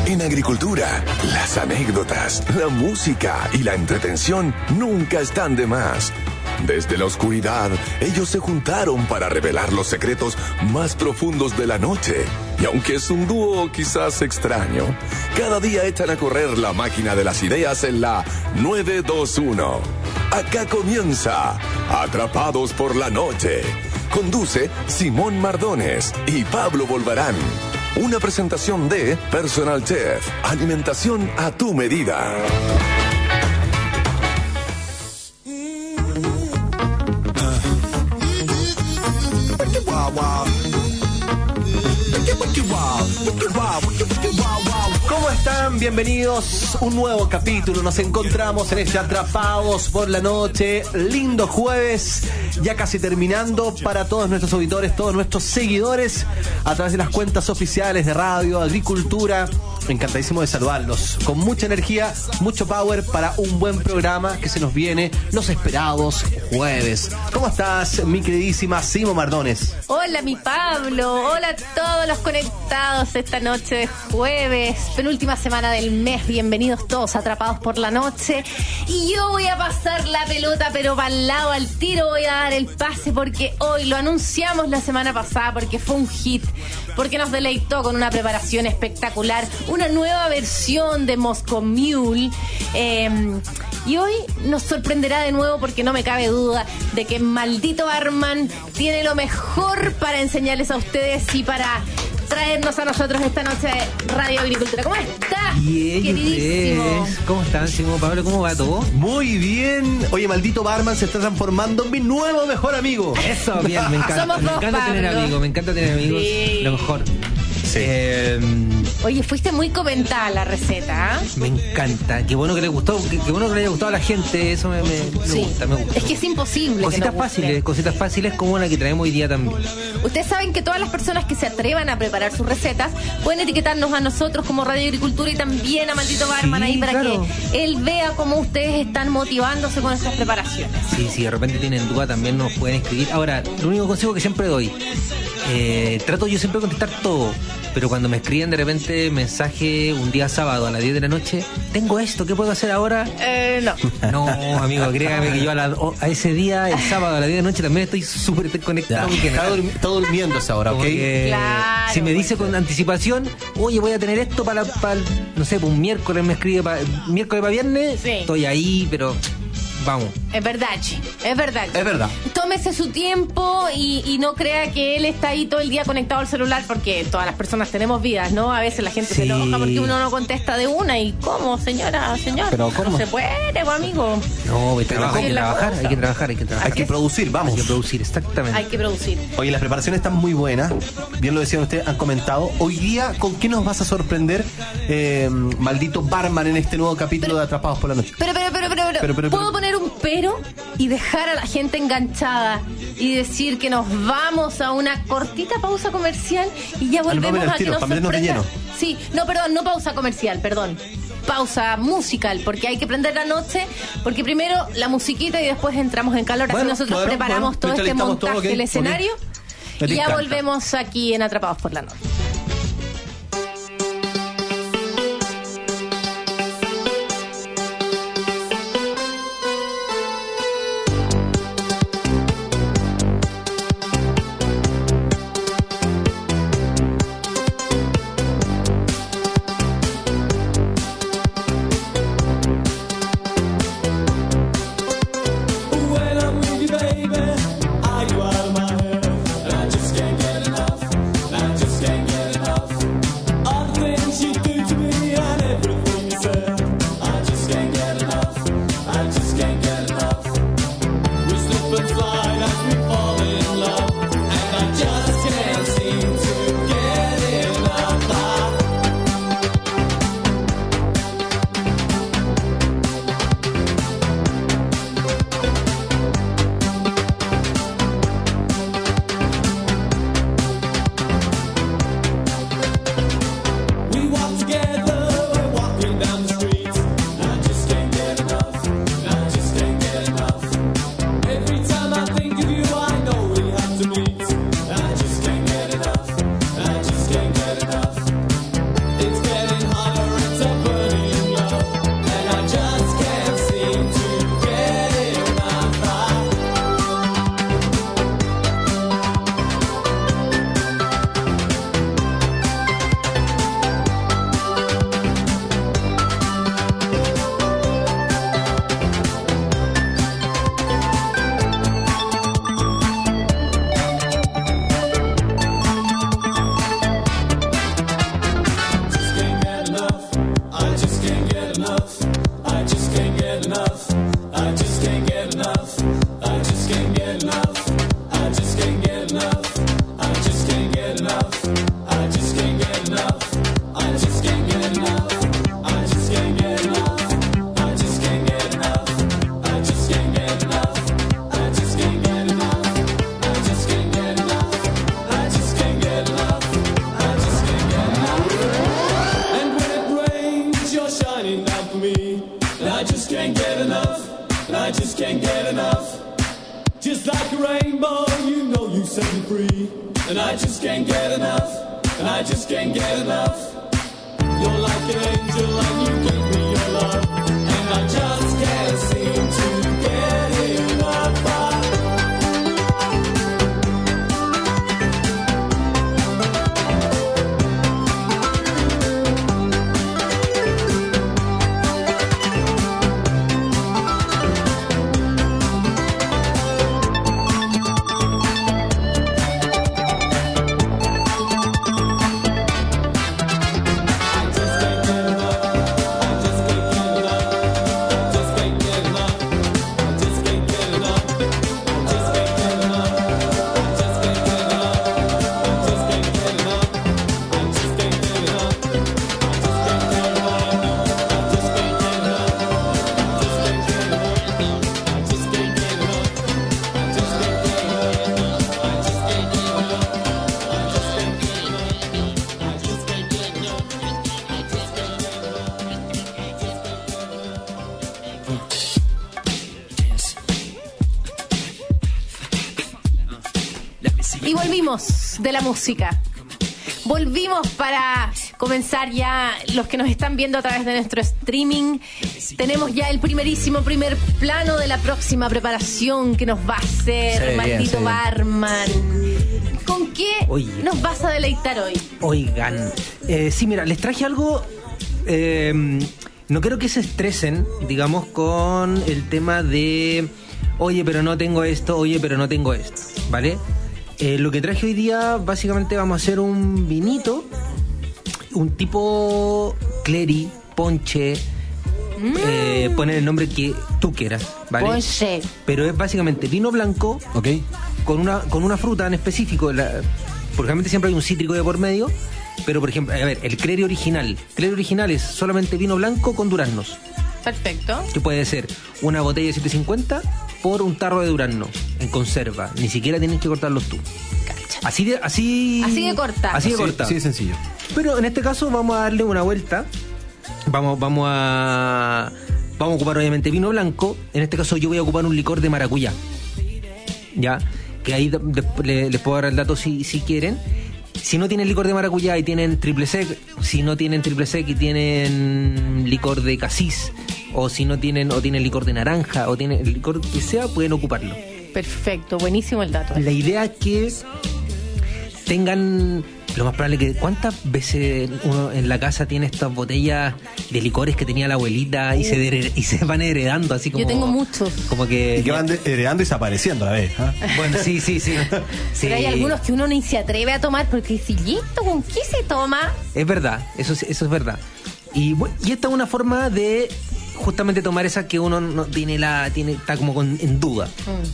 En agricultura, las anécdotas, la música y la entretención nunca están de más. Desde la oscuridad, ellos se juntaron para revelar los secretos más profundos de la noche. Y aunque es un dúo quizás extraño, cada día echan a correr la máquina de las ideas en la 921. Acá comienza Atrapados por la Noche. Conduce Simón Mardones y Pablo Volvarán. Una presentación de Personal Chef. Alimentación a tu medida. ¿Cómo están? Bienvenidos a un nuevo capítulo. Nos encontramos en este Atrapados por la Noche. Lindo jueves, ya casi terminando para todos nuestros auditores, todos nuestros seguidores a través de las cuentas oficiales de Radio, Agricultura. Encantadísimo de saludarlos. Con mucha energía, mucho power para un buen programa que se nos viene, los esperados jueves. ¿Cómo estás, mi queridísima Simo Mardones? Hola, mi Pablo. Hola a todos los conectados esta noche de jueves, penúltima semana del mes. Bienvenidos todos Atrapados por la Noche. Y yo voy a pasar la pelota, pero para el lado, al tiro voy a dar el pase, porque hoy lo anunciamos la semana pasada, porque fue un hit, porque nos deleitó con una preparación espectacular, una nueva versión de Moscow Mule. Y hoy nos sorprenderá de nuevo, porque no me cabe duda de que Maldito Barman tiene lo mejor para enseñarles a ustedes y para traernos a nosotros esta noche de Radio Agricultura. ¿Cómo estás, bien, queridísimo? ¿Cómo están, Simón, Pablo? ¿Cómo va todo? Muy bien. Oye, Maldito Barman se está transformando en mi nuevo mejor amigo. Eso, bien, me encanta. Somos Me dos, encanta tener Pablo. amigos, me encanta tener amigos. Sí. Lo mejor. Sí. Oye, fuiste muy comentada la receta, ¿eh? Me encanta. Qué bueno que le gustó, qué bueno que le haya gustado a la gente. Eso me Sí. gusta, me gusta. Es que es imposible Cositas que nos guste. fáciles, cositas fáciles como la que traemos hoy día también. Ustedes saben que todas las personas que se atrevan a preparar sus recetas pueden etiquetarnos a nosotros como Radio Agricultura y también a Maldito Barman ahí para claro. que él vea cómo ustedes están motivándose con estas preparaciones. Sí, si de repente tienen duda también nos pueden escribir. Ahora, lo único consejo que siempre doy, trato yo siempre de contestar todo, pero cuando me escriben de repente mensaje un día sábado a las 10 de la noche, tengo esto, ¿qué puedo hacer ahora? No. No, amigo, créame que yo a ese día, el sábado a las 10 de la noche, también estoy súper conectado. Está durmiendo esa hora, ¿ok? Claro, si me dice con anticipación, oye, voy a tener esto para no sé, pues un miércoles me escribe, miércoles para viernes, Sí. estoy ahí, pero vamos. Es verdad, Chi, es verdad. Es verdad. Tómese su tiempo y no crea que él está ahí todo el día conectado al celular, porque todas las personas tenemos vidas, ¿no? A veces la gente se Sí. enoja porque uno no contesta de una. ¿Y cómo, señora, señor? Pero ¿cómo? No se puede, pues, amigo. No, Así es la cosa. hay que trabajar. Hay que producir, vamos. Hay que producir, exactamente. Hay que producir. Oye, las preparaciones están muy buenas. Bien lo decían ustedes, han comentado. Hoy día, ¿con qué nos vas a sorprender, Maldito Barman, en este nuevo capítulo de Atrapados por la Noche? Pero, ¿puedo poner un pero y dejar a la gente enganchada y decir que nos vamos a una cortita pausa comercial y ya volvemos al a que tiro, nos para meternos de sorprenda? lleno. Sí, no, perdón, no pausa comercial, perdón. Pausa musical, porque hay que prender la noche, porque primero la musiquita y después entramos en calor. Bueno, Así nosotros bueno, preparamos bueno, todo este listamos montaje todo, ok, del ok. escenario Me y ya encanta. volvemos aquí en Atrapados por la Noche. When I'm with you, baby, are you out of my head? And I just can't get enough. And I just can't Y volvimos de la música. Volvimos para comenzar ya, los que nos están viendo a través de nuestro streaming. Tenemos ya el primer plano de la próxima preparación que nos va a hacer maldito barman. ¿Con qué nos vas a deleitar hoy? Oigan, sí, mira, les traje algo. No quiero que se estresen, digamos, con el tema de oye, pero no tengo esto, oye, pero no tengo esto, ¿vale? Lo que traje hoy día, básicamente vamos a hacer un vinito, un tipo cleri, ponche, poner el nombre que tú quieras, ¿vale? Ponche. Pero es básicamente vino blanco, Okay. con una fruta en específico. Por ejemplo, siempre hay un cítrico de por medio, pero por ejemplo, a ver, el cleri original. Cleri original es solamente vino blanco con duraznos. Perfecto. Que puede ser una botella de 750 por un tarro de durazno en conserva. Ni siquiera tienes que cortarlos tú. Cacha. Así de corta. Así de corta. Sí, sencillo. Pero en este caso vamos a darle una vuelta. Vamos a ocupar obviamente vino blanco. En este caso yo voy a ocupar un licor de maracuyá. Ya, que ahí les puedo dar el dato si quieren. Si no tienen licor de maracuyá y tienen triple sec, si no tienen triple sec y tienen licor de casis, o si no tienen, o tienen licor de naranja, o tienen el licor que sea, pueden ocuparlo. Perfecto, buenísimo el dato. La idea es que tengan, lo más probable que, ¿cuántas veces uno en la casa tiene estas botellas de licores que tenía la abuelita y se van heredando así como... Yo tengo muchos. Como que... Y que van heredando y desapareciendo a la vez. Bueno, sí. Pero hay algunos que uno ni se atreve a tomar porque dice, ¿y esto con qué se toma? Es verdad, eso es verdad. Y esta es una forma de justamente tomar esa que uno no está como en duda.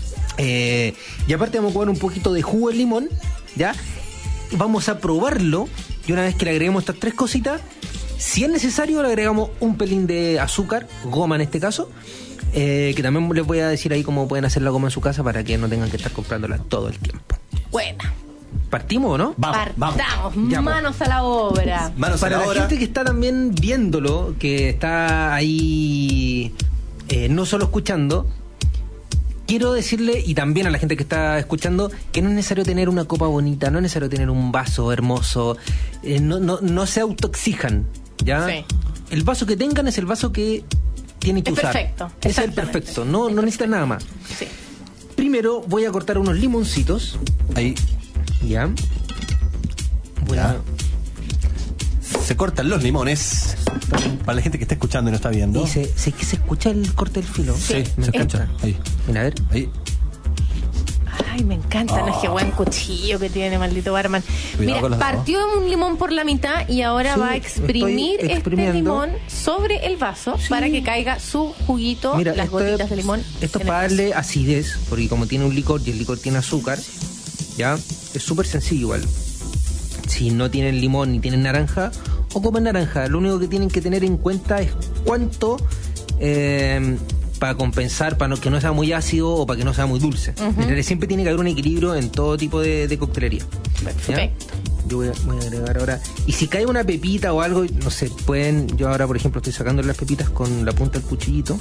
Y aparte vamos a poner un poquito de jugo de limón, ¿ya? Vamos a probarlo y una vez que le agreguemos estas tres cositas, si es necesario le agregamos un pelín de azúcar, goma en este caso, que también les voy a decir ahí cómo pueden hacer la goma en su casa para que no tengan que estar comprándola todo el tiempo. Buena. ¿Partimos o no? Partamos, Ya, manos a la obra. Para la gente que está también viéndolo, que está ahí no solo escuchando, quiero decirle, y también a la gente que está escuchando, que no es necesario tener una copa bonita, no es necesario tener un vaso hermoso, no se autoexijan, ¿ya? Sí. El vaso que tengan es el vaso que tienen que usar. Perfecto. Es el perfecto, no necesitan nada más. Sí. Primero voy a cortar unos limoncitos. Ahí. ¿Ya? Bueno. Se cortan los limones. Para la gente que está escuchando y no está viendo. Y se escucha el corte del filo. Sí, me se escucha. Ahí. Mira, a ver. Ahí. Ay, me encanta, no es que buen cuchillo que tiene, maldito barman. Cuidado con Mira, los partió un limón por la mitad y ahora Sí, va a exprimir estoy este exprimiendo. limón sobre el vaso para que caiga su juguito, Mira, las gotitas de limón. Esto es en el para vaso. darle acidez, porque como tiene un licor y el licor tiene azúcar, ya, es súper sencillo igual. si no tienen limón ni tienen naranja, ocupen naranja. Lo único que tienen que tener en cuenta es cuánto, para compensar, para que no sea muy ácido o para que no sea muy dulce. Siempre tiene que haber un equilibrio en todo tipo de coctelería. Perfecto. Yo voy a agregar ahora. Y si cae una pepita o algo, no sé, pueden. Yo ahora, por ejemplo, estoy sacando las pepitas con la punta del cuchillito.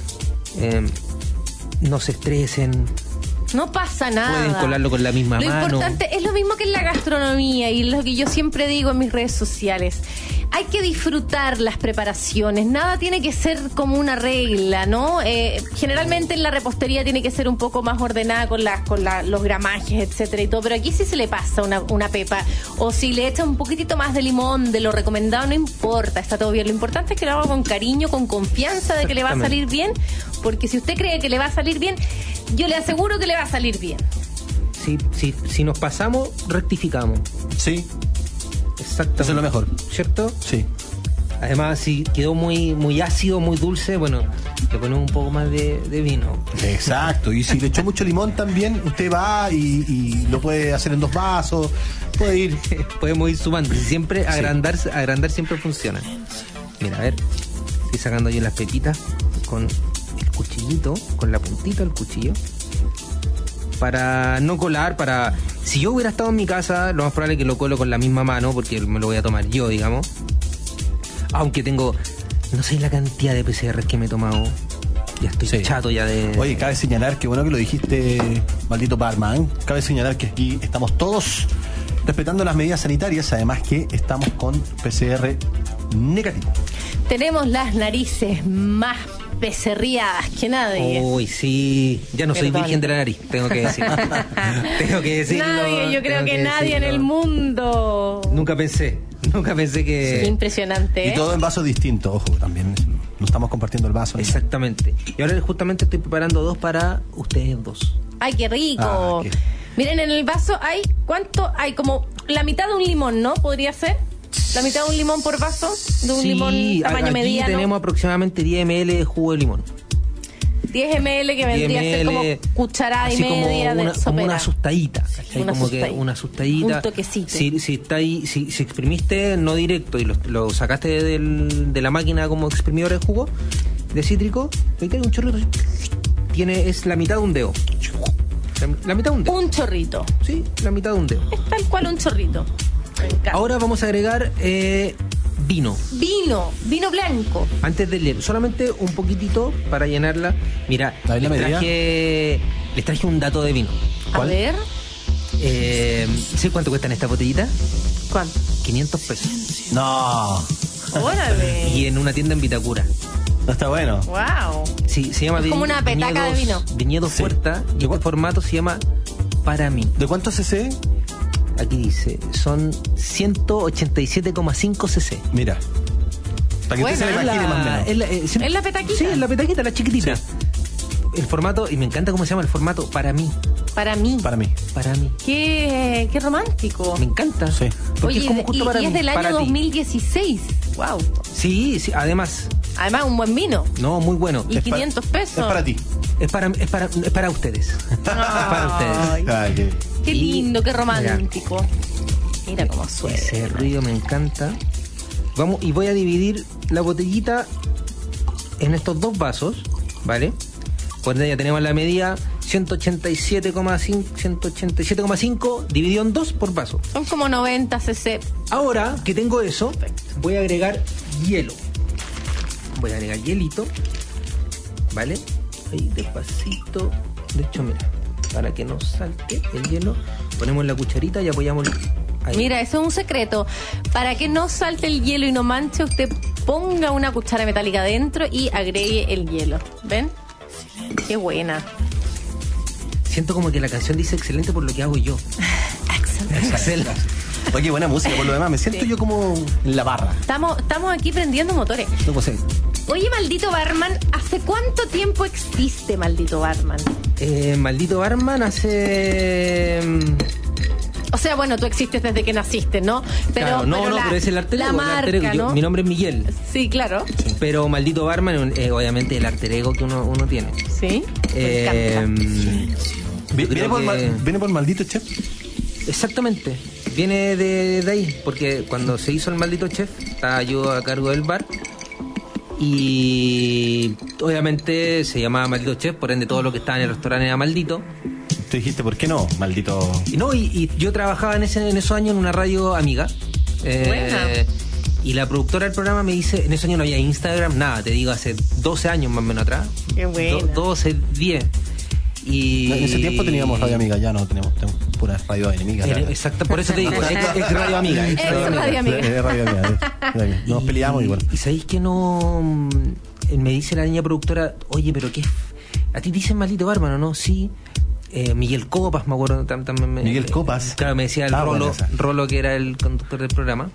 No se estresen. No pasa nada. Pueden colarlo con la misma mano. Lo importante es lo mismo que en la gastronomía y lo que yo siempre digo en mis redes sociales. Hay que disfrutar las preparaciones. Nada tiene que ser como una regla, ¿no? Generalmente en la repostería tiene que ser un poco más ordenada con los gramajes, etcétera y todo. Pero aquí sí se le pasa una pepa. O si le echa un poquitito más de limón, de lo recomendado, no importa. Está todo bien. Lo importante es que lo haga con cariño, con confianza de que le va a salir bien. Porque si usted cree que le va a salir bien, yo le aseguro que le va a salir bien. Si nos pasamos, rectificamos. Sí. Exacto. Eso es lo mejor. ¿Cierto? Sí. Además, si quedó muy ácido, muy dulce, bueno, le ponemos un poco más de vino. Exacto. Y si le echó mucho limón también, usted va y lo puede hacer en 2 vasos. Puede ir. Podemos ir sumando. Siempre agrandar siempre funciona. Mira, a ver. Estoy sacando yo las pepitas con el cuchillito, con la puntita del cuchillo. Para no colar, si yo hubiera estado en mi casa, lo más probable es que lo colo con la misma mano, porque me lo voy a tomar yo, digamos. Aunque tengo, no sé la cantidad de PCRs que me he tomado. Ya estoy chato ya de... Oye, cabe señalar, que bueno que lo dijiste, maldito barman. Cabe señalar que aquí estamos todos respetando las medidas sanitarias, además que estamos con PCR negativo. Tenemos las narices más becerriadas que nadie. Uy, sí. Ya no soy virgen de la nariz, tengo que decirlo. Tengo que decirlo. Nadie, yo creo que nadie en el mundo. Nunca pensé que... Sí, impresionante. Y todo en vasos distintos, ojo, también. No estamos compartiendo el vaso. Exactamente. Y ahora justamente estoy preparando 2 para ustedes 2. ¡Ay, qué rico! Miren, en el vaso hay, ¿cuánto? Hay como la mitad de un limón, ¿no? ¿Podría ser? ¿La mitad de un limón por vaso? ¿De un limón tamaño aquí mediano? Tenemos aproximadamente 10 ml de jugo de limón. 10 ml que vendría a ser como cucharada y media de sopera. Como una asustadita. Una asustadita. Un toquecito. Si exprimiste no directo y lo sacaste de la máquina como exprimidor de jugo de cítrico, ahí tiene un chorrito. Es la mitad de un dedo. La mitad de un dedo. Un chorrito. Sí, la mitad de un dedo. Es tal cual un chorrito. Ahora vamos a agregar vino. Vino blanco. Antes del hielo, solamente un poquitito para llenarla. Mira, les traje un dato de vino. ¿Cuál? A ver. ¿Sí cuánto cuestan esta botellita? ¿Cuánto? 500 pesos. No. Órale. Y en una tienda en Vitacura. No está bueno. Wow. Sí, se llama es como una petaca de vino. Viñedos Puerta. Y este formato se llama Para Mí. ¿De cuánto cc? Aquí dice, son 187,5 cc. Mira. Para que usted se le imagine más o menos. ¿Es la petaquita? Sí, es la petaquita, la chiquitita. Sí. El formato, y me encanta cómo se llama el formato, Para Mí. Para mí. Qué romántico. Me encanta. Sí. Porque es como justo para mí. Y es del año 2016. Wow. Sí, además. Además, un buen vino. No, muy bueno. Y 500 pesos. Es para ti. Es para ustedes. Es para ustedes. Ay, qué lindo, qué romántico. Mira cómo suena. Ese ruido me encanta. Vamos, y voy a dividir la botellita en estos 2 vasos, ¿vale? Pues ya tenemos la medida 187,5 dividido en 2 por vaso. Son como 90 cc. Ahora que tengo eso, voy a agregar hielo. Voy a agregar hielito, ¿vale? Ahí despacito. De hecho, mira, para que no salte el hielo, ponemos la cucharita y apoyamos ahí. Mira, eso es un secreto. Para que no salte el hielo y no manche, usted ponga una cuchara metálica adentro y agregue el hielo. ¿Ven? Qué buena. Siento como que la canción dice excelente por lo que hago yo. Excelente. Oye, buena música, por lo demás. Me siento yo como en la barra. Estamos aquí prendiendo motores. No sé. Oye, Maldito Barman, ¿hace cuánto tiempo existe Maldito Barman? Maldito Barman hace... O sea, bueno, tú existes desde que naciste, ¿no? Pero, claro, pero es el alter ego. La marca, ¿no? Mi nombre es Miguel. Sí, claro. Sí. Pero Maldito Barman es obviamente el alter ego que uno tiene. Sí. Me encanta. ¿Viene por Maldito Chef? Exactamente. viene de ahí, porque cuando se hizo el Maldito Chef, estaba yo a cargo del bar. Y obviamente se llamaba Maldito Chef, por ende todo lo que estaba en el restaurante era maldito. Tú dijiste, ¿por qué no? Maldito. Y yo trabajaba en esos años en una radio amiga. Y la productora del programa me dice, en esos años no había Instagram, nada, te digo, hace 12 años más o menos atrás. Qué buena. 12, 10. Y en ese tiempo teníamos radio amiga, ya no tenemos pura radio enemiga. Exacto, por eso te digo, es radio amiga. Es radio amiga. Es radio amiga. Nos peleamos igual. Y sabéis que no. Me dice la niña productora, oye, pero ¿qué? ¿A ti te dicen Maldito Barman o no? Sí. Miguel Copas, me acuerdo también. Miguel Copas. Claro, me decía el Rolo, que era el conductor del programa.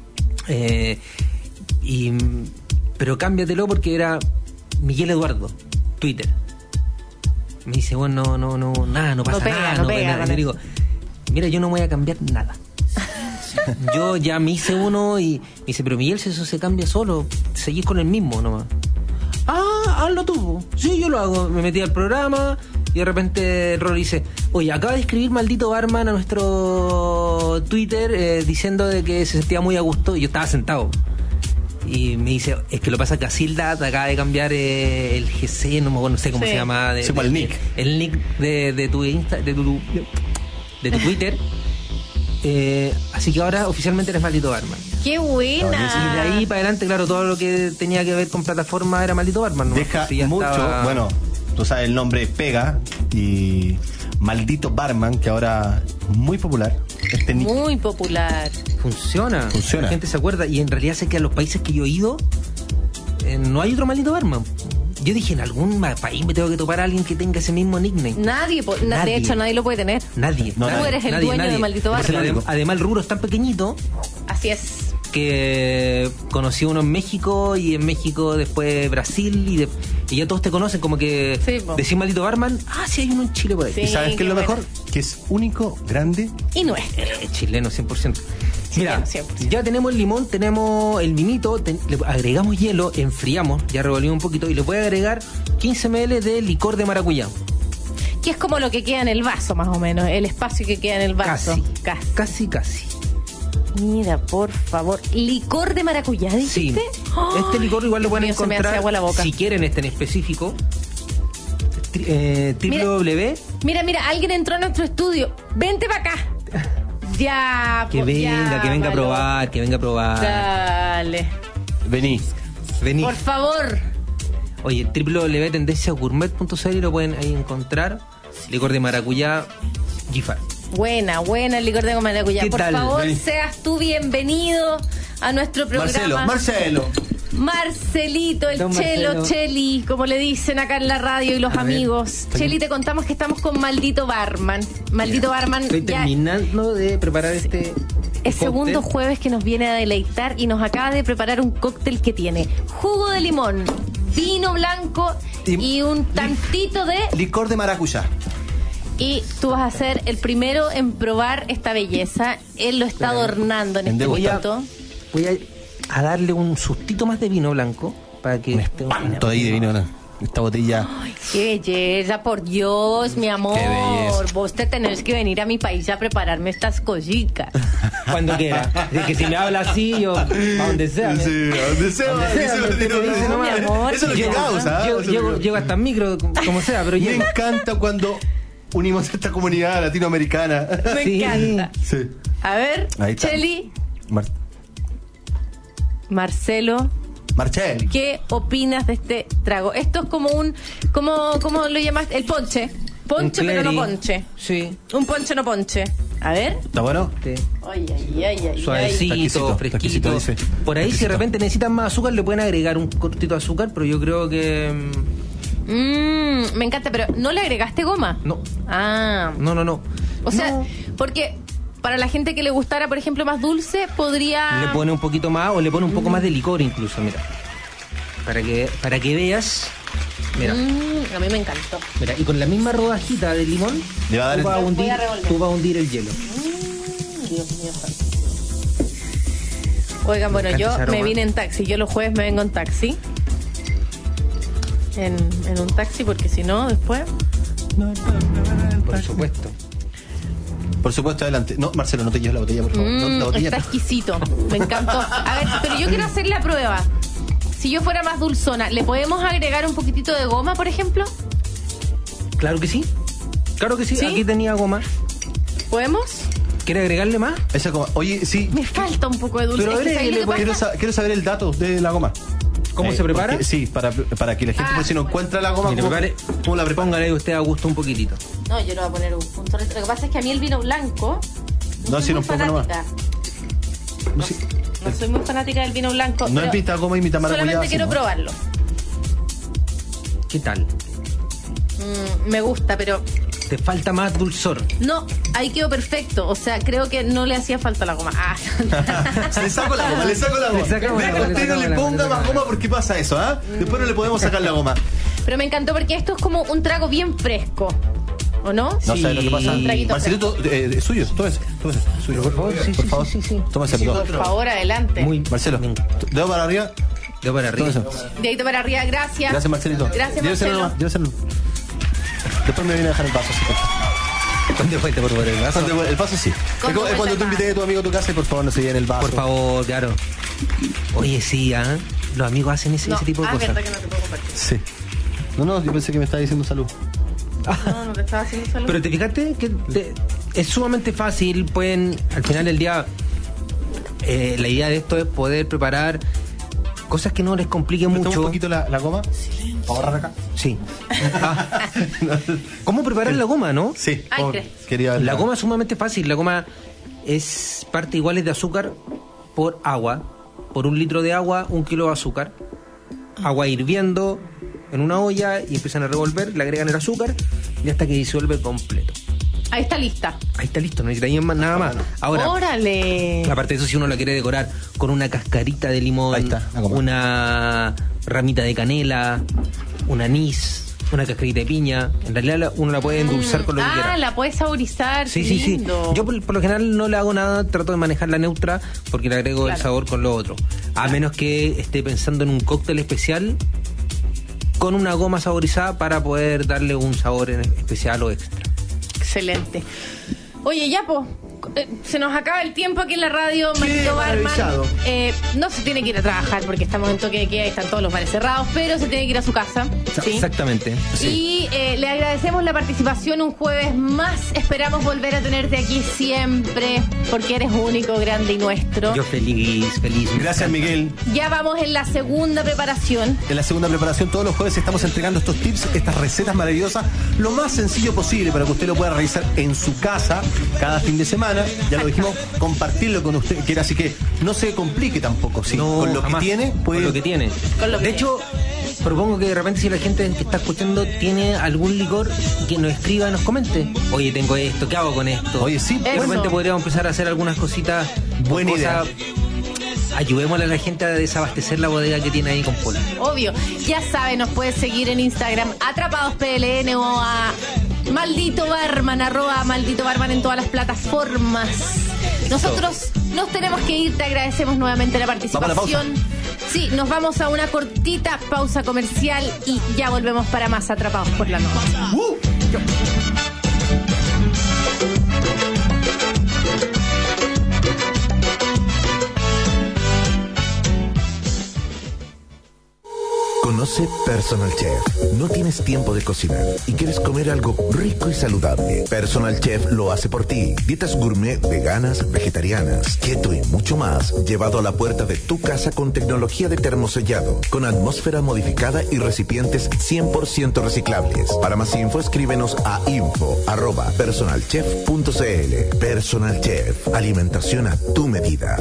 Pero cámbiatelo porque era Miguel Eduardo, Twitter. Me dice, bueno, nada, no pasa nada. No pega nada. Yo digo, mira, yo no voy a cambiar nada. Yo ya me hice uno y me dice, pero Miguel, si eso se cambia solo, seguís con el mismo nomás. Hazlo tú. Sí, yo lo hago. Me metí al programa y de repente Rolo dice, oye, acaba de escribir Maldito Barman a nuestro Twitter diciendo de que se sentía muy a gusto. Y yo estaba sentado. Y me dice, es que lo pasa que a Silda te acaba de cambiar el GC, no sé cómo se llama. El nick. El nick de tu Insta, de tu Twitter. Así que ahora oficialmente eres Maldito Barman. ¡Qué buena! Y de ahí para adelante, claro, todo lo que tenía que ver con plataforma era Maldito Barman, ¿no? Deja mucho, bueno, tú sabes, el nombre pega. Y Maldito Barman, que ahora es muy popular. Muy popular. Funciona. La gente se acuerda. Y en realidad sé que a los países que yo he ido no hay otro Maldito Barman. Yo dije, en algún país me tengo que topar a alguien que tenga ese mismo nickname. Nadie. De hecho, nadie lo puede tener. Nadie. Tú eres el dueño de Maldito Barman. Además, el rubro es tan pequeñito. Así es. Que conocí uno en México y en México después Brasil y ya todos te conocen, como que decís Maldito Barman. Sí, hay uno en Chile por ahí. ¿Y sabes qué es lo mejor? Que es único, grande y nuestro. Chileno 100%. Mira, 100%. Ya tenemos el limón, tenemos el vinito, le agregamos hielo, enfriamos, ya revolvimos un poquito y le voy a agregar 15 ml de licor de maracuyá. Que es como lo que queda en el vaso, más o menos, el espacio que queda en el vaso. Casi. Mira, por favor, licor de maracuyá, ¿dijiste? Sí. Este licor igual lo pueden encontrar, se me hace agua la boca. Si quieren este en específico. www. Mira, alguien entró a nuestro estudio. Vente para acá. Ya, que venga a probar. Dale. Vení. Por favor. Oye, www.tendenciagourmet.cl y lo pueden ahí encontrar. Licor de maracuyá, Gifar. Buena el licor de maracuyá. Por favor, seas tú bienvenido a nuestro programa. Marcelito, el Chelo, Cheli, como le dicen acá en la radio y los amigos. Cheli, te contamos que estamos con Maldito Barman. Maldito Barman. Estoy terminando de preparar este es segundo jueves que nos viene a deleitar y nos acaba de preparar un cóctel que tiene jugo de limón, vino blanco y un tantito de licor de maracuyá. Y tú vas a ser el primero en probar esta belleza. Él lo está adornando en este momento. Voy a darle un sustito más de vino blanco para que esté espanto ahí de vino blanco. Esta botella. Ay, qué belleza, por Dios, mi amor. Vos te tenés que venir a mi país a prepararme estas cositas. Cuando quiera. Es que si me habla así, yo a donde sea. Sí, a donde sea. Mi amor. Eso es lo que causa. Llego hasta el micro, como sea, pero me encanta cuando unimos esta comunidad latinoamericana. Me encanta. Sí. A ver, Cheli. Marcelo. ¿Qué opinas de este trago? Esto es como ¿cómo lo llamaste? El ponche. Ponche, pero no ponche. Sí. Un ponche, no ponche. A ver. ¿Está bueno? Sí. Ay. Suavecito, fresquito. Por ahí, si de repente necesitan más azúcar, le pueden agregar un cortito de azúcar, pero yo creo que... me encanta, pero ¿no le agregaste goma? No. No. O sea, porque... Para la gente que le gustara, por ejemplo, más dulce, podría... Le pone un poquito más o le pone un poco más de licor incluso, mira. Para que veas. Mira. A mí me encantó. Mira, y con la misma rodajita de limón, tú vas a hundir el hielo. Dios mío. Oigan, bueno, yo me vine en taxi. Yo los jueves me vengo en taxi. En un taxi, porque si no, después... Por supuesto. Por supuesto, adelante. No, Marcelo, no te lleves la botella, por favor. No, la botella Está exquisito. Me encantó. A ver, pero yo quiero hacer la prueba. Si yo fuera más dulzona, ¿le podemos agregar un poquitito de goma, por ejemplo? Claro que sí. Claro que sí. ¿Sí? Aquí tenía goma. ¿Podemos? ¿Quiere agregarle más? Esa goma. Oye, sí. Me falta un poco de dulce. Pero Es que ¿sabes lo que pasa? Quiero saber el dato de la goma. ¿Cómo se prepara? Porque, sí, para que la gente, pues, si no encuentra la goma, Mire, ¿cómo la prepara? Póngale usted a gusto un poquitito. No, yo le voy a poner un punto. Lo que pasa es que a mí el vino blanco... No, soy si no, muy un poco nomás. fanática. No, sí. No soy muy fanática del vino blanco. No pero es mitad goma y mitad maracuyá. solamente sí, quiero ¿no? probarlo. ¿Qué tal? Me gusta, pero... Te falta más dulzor. No, ahí quedó perfecto. O sea, creo que no le hacía falta la goma. Ah. Le saco la goma, le saco la goma. Le sacamos la Venga, goma, usted no le le sacamos ponga la más goma. goma porque pasa eso, ¿ah? Después no le podemos sacar la goma. Pero me encantó porque esto es como un trago bien fresco. ¿O no? No Sí. sé lo que pasa. Un traguito Marcelito, es suyo, todo eso, suyo, por favor. Sí, por sí, favor. sí, sí. Tómase todo. Por favor, adelante. Muy Marcelo, dedo para arriba. Yo para arriba. Todo eso. Dedito para arriba, gracias. Gracias, Marcelito. Gracias, Lléveselo Marcelo. nomás, lléveselo. Después me viene a dejar el vaso. Sí, por favor. ¿Dónde fuiste, por favor, el vaso? El vaso sí. ¿Cómo Es vuelta cuando el tú invites a tu amigo a tu casa y por favor no se lleven el vaso. Por favor, claro. Oye, sí, ¿ah? Los amigos hacen ese tipo de cosas. verdad que no te puedo compartir. Sí. No, yo pensé que me estaba diciendo salud. No te estaba haciendo salud. Pero te fijaste que es sumamente fácil. Pueden, al final del día, la idea de esto es poder preparar cosas que no les complique ¿Me tomo mucho. un poquito la goma? ¿Para agarrar acá? Sí. Ah. ¿Cómo preparar la goma, no? Sí. Ay, por- crees. quería La goma es sumamente fácil. La goma es parte iguales de azúcar por agua. Por 1 litro de agua, 1 kilo de azúcar. Agua hirviendo en una olla y empiezan a revolver, le agregan el azúcar y hasta que disuelve completo. Ahí está lista. Ahí está listo, no necesitarían más, nada más. Ahora, Órale. aparte de eso, si uno la quiere decorar con una cascarita de limón, Ahí está, la goma. una ramita de canela, un anís, una cascarita de piña, en realidad uno la puede endulzar con lo que quiera. La puedes saborizar. Sí, qué sí, sí. lindo. Yo por lo general no le hago nada, trato de manejarla neutra porque le agrego el Claro. sabor con lo otro. A menos que esté pensando en un cóctel especial con una goma saborizada para poder darle un sabor especial o extra. Excelente. Oye, ya, po. Se nos acaba el tiempo aquí en la radio. Maldito Barman. maravillado. No se tiene que ir a trabajar porque estamos en toque de queda y están todos los bares cerrados, pero se tiene que ir a su casa. ¿sí? Exactamente. Y le agradecemos la participación un jueves más. Esperamos volver a tenerte aquí siempre porque eres único, grande y nuestro. Yo feliz. Gracias, Miguel. Ya vamos en la segunda preparación. En la segunda preparación, todos los jueves estamos entregando estos tips, estas recetas maravillosas, lo más sencillo posible para que usted lo pueda realizar en su casa cada fin de semana. Ya lo dijimos, compartirlo con usted quiera, así que no se complique tampoco. Sí, No, con lo jamás. que tiene, puede. Con lo que tiene. Con lo que De hecho, propongo que de repente si la gente que está escuchando tiene algún licor, que nos escriba y nos comente. Oye, tengo esto, ¿qué hago con esto? Oye, sí, de Eso. repente podríamos empezar a hacer algunas cositas. Buena cosas. Ayudémosle a la gente a desabastecer la bodega que tiene ahí con Pola. Obvio. Ya sabe, nos puedes seguir en Instagram, AtrapadosPLN o a Maldito Barman, @Maldito Barman en todas las plataformas. Nosotros nos tenemos que ir, te agradecemos nuevamente la participación. Sí, nos vamos a una cortita pausa comercial y ya volvemos para más Atrapados por la Noche. Conoce Personal Chef. No tienes tiempo de cocinar y quieres comer algo rico y saludable. Personal Chef lo hace por ti. Dietas gourmet, veganas, vegetarianas, keto y mucho más, llevado a la puerta de tu casa con tecnología de termosellado, con atmósfera modificada y recipientes 100% reciclables. Para más info, escríbenos a info@personalchef.cl. Personal Chef. Alimentación a tu medida.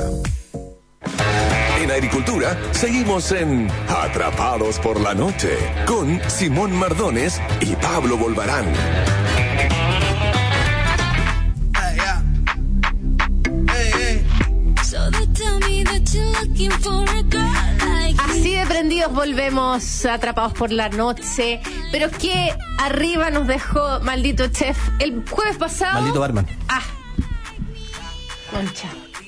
En agricultura, seguimos en Atrapados por la Noche, con Simón Mardones y Pablo Volvarán. Así de prendidos volvemos Atrapados por la Noche. Pero que arriba nos dejó Maldito Chef el jueves pasado. Maldito Barman. Ah, concha.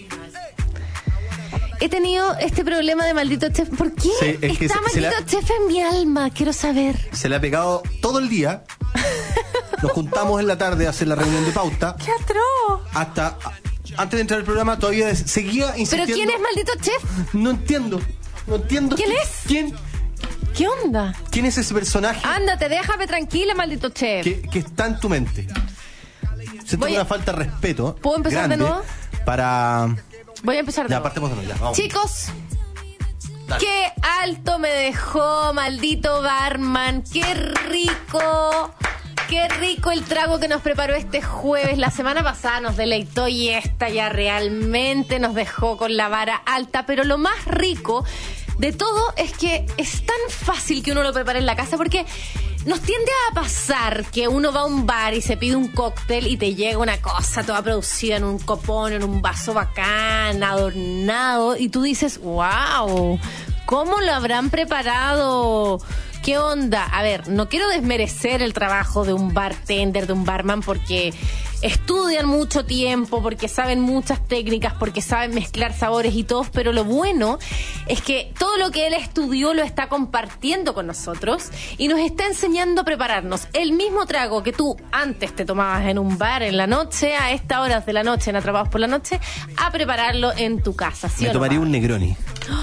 He tenido este problema de Maldito Chef. ¿Por qué? Sí, es que está se Maldito la- Chef en mi alma. Quiero saber. Se le ha pegado todo el día nos juntamos en la tarde a hacer la reunión de pauta. ¡Qué atroz! Hasta antes de entrar al programa todavía seguía insistiendo. ¿Pero quién es Maldito Chef? No entiendo. ¿Quién es? ¿Qué onda? ¿Quién es ese personaje Ándate, déjame tranquila, Maldito Chef. que está en tu mente? Siento una falta de respeto. ¿Puedo empezar de grande nuevo? Para... Voy a empezar de Ya, nuevo. partemos de nuevo, ya, vamos. Chicos, Dale. qué alto me dejó Maldito Barman. Qué rico. Qué rico el trago que nos preparó este jueves. La semana pasada nos deleitó y esta ya realmente nos dejó con la vara alta. Pero lo más rico de todo es que es tan fácil que uno lo prepare en la casa, porque nos tiende a pasar que uno va a un bar y se pide un cóctel y te llega una cosa toda producida en un copón, en un vaso bacán, adornado, y tú dices, wow, ¿cómo lo habrán preparado? ¿Qué onda? A ver, no quiero desmerecer el trabajo de un bartender, de un barman, porque estudian mucho tiempo, porque saben muchas técnicas, porque saben mezclar sabores y todos, pero lo bueno es que todo lo que él estudió lo está compartiendo con nosotros y nos está enseñando a prepararnos el mismo trago que tú antes te tomabas en un bar en la noche, a estas horas de la noche, en Atrapados por la Noche, a prepararlo en tu casa. ¿Sí Me o no, tomaría Pablo? un Negroni.